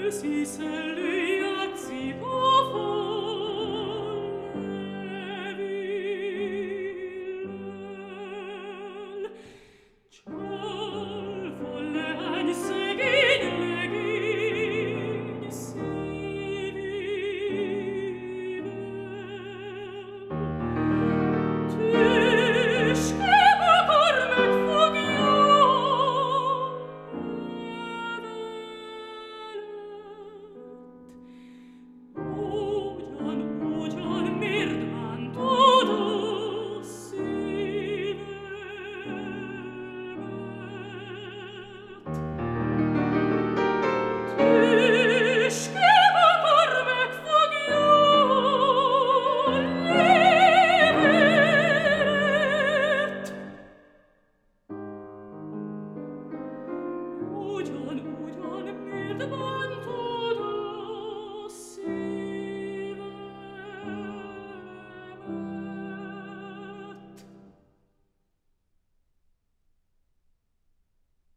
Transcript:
si se lui azzipo volevi ciol volle agni seguin legin si vive tisch eba cormet fogio Ugyan miért bántod a szívemet? Tüskébb akar megfogja levelet. Ugyan miért bántod